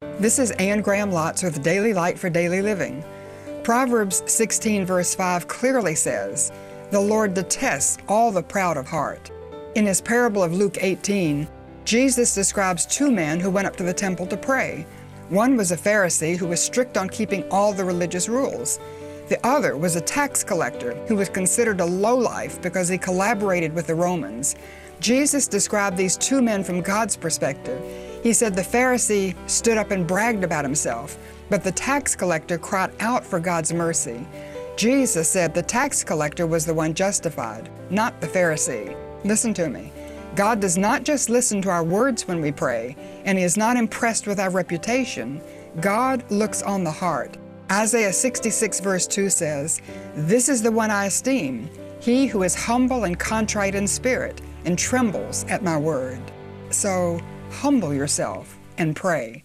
This is Anne Graham Lotz with Daily Light for Daily Living. Proverbs 16 verse 5 clearly says, "The Lord detests all the proud of heart." In his parable of Luke 18, Jesus describes two men who went up to the temple to pray. One was a Pharisee who was strict on keeping all the religious rules. The other was a tax collector who was considered a lowlife because he collaborated with the Romans. Jesus described these two men from God's perspective. He said the Pharisee stood up and bragged about himself, but the tax collector cried out for God's mercy. Jesus said the tax collector was the one justified, not the Pharisee. Listen to me. God does not just listen to our words when we pray, and He is not impressed with our reputation. God looks on the heart. Isaiah 66 verse 2 says, "This is the one I esteem, he who is humble and contrite in spirit, and trembles at my word." So humble yourself and pray.